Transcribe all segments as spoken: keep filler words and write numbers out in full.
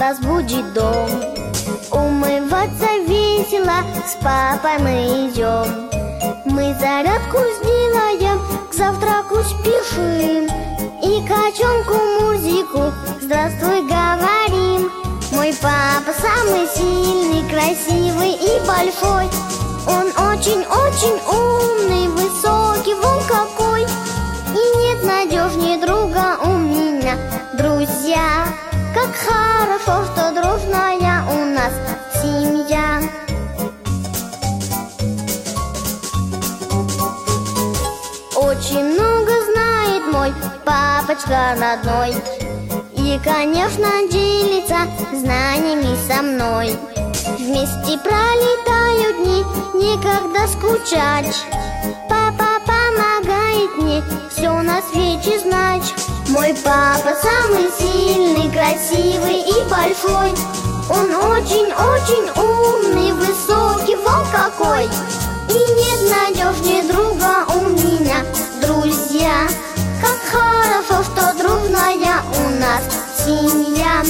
нас будет дом. Умываться весело с папой мы идем. Мы зарядку сделаем, к завтраку спешим, и котенку музыку здравствуй говорим. Мой папа самый сильный, красивый и большой. Он очень-очень умный, высокий, вон какой. И нет надежнее друга у меня. Друзья, как хорошо, что дружная у нас семья. Очень много знает мой папочка родной, и, конечно, делится знаниями со мной. Вместе пролетают дни, некогда скучать. Папа помогает мне все на свете знать. Мой папа самый сильный, красивый и большой. Он очень-очень умный, высокий, вон какой. И нет надежнее друга у меня. Друзья, как хорошо, что дружная у нас семья.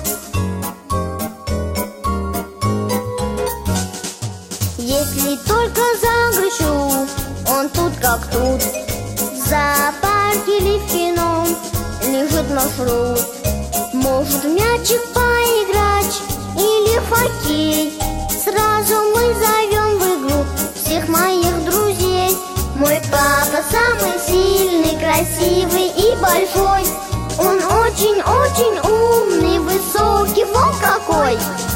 Если только загрущу, он тут как тут. В зоопарке или в кино лежит маршрут. Может в мячик поиграть или в хоккей. Сразу мы зовем в игру всех моих друзей. Мой папа самый сильный, красивый и большой. Он очень-очень умный, высокий, вон какой.